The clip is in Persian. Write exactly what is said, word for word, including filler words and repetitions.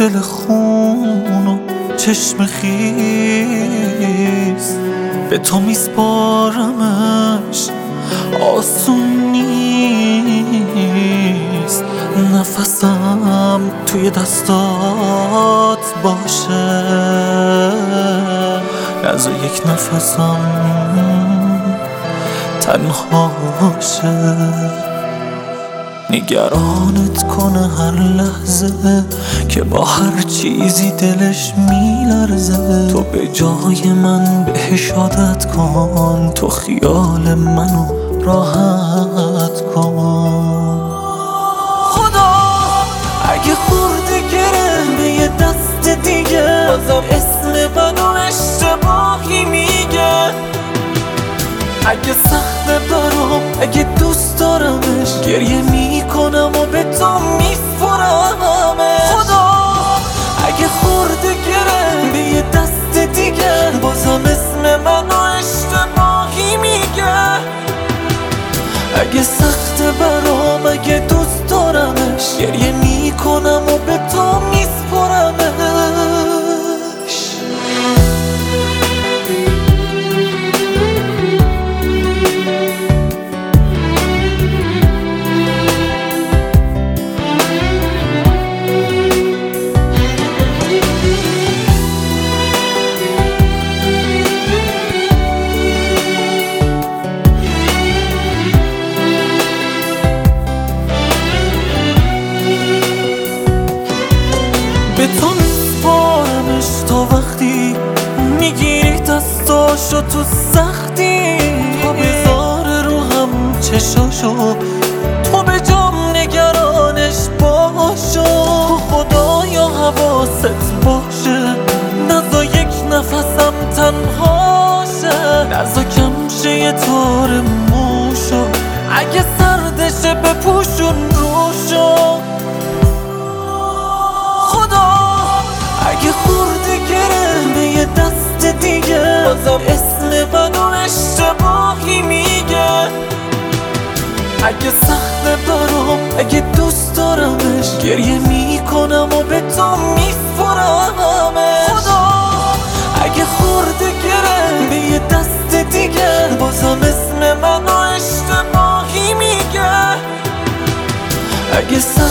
دل خون و چشم خیز به تو میسپارمش، آسون نیست. نفسم توی دستات باشه، نذار یک نفسم تنها باشه. نگرانت کنه هر لحظه که با هر چیزی دلش میلرزه. تو به جای من بهش عادت کن، تو خیال منو راحت کن. خدا اگه خورده گره به یه دست دیگه، بازم اسم منو اشتباهی میگه. اگه سخته برام، اگه دوست دارمش، گریه میکنم و به تو میسپرمش. خدا اگه خورده گره به یه دست دیگه، بازم اسم منو اشتباهی میگه. اگه سخته برام، اگه دوست دارمش، گریه میکنم و به تو میسپرمش. به تو میسپارمش تا وقتی میگیری دستاشو تو سختی. تو بذاره رو هم چشاشو، تو به جام نگرانش باشو. خدایا حواست باشه، نذار یک نفسم تنها شه. نذار کم شه یه تار موشو، اگه سردشه بپوشون روشو. اگه خورده گره به یه دست دیگه، بازم اسم منو اشتباهی میگه. اگه سخته برام، اگه دوست دارمش، گریه میکنم و به تو میسپرمش. خدا اگه خورده گره به یه دست دیگه، بازم اسم منو اشتباهی میگه. اگه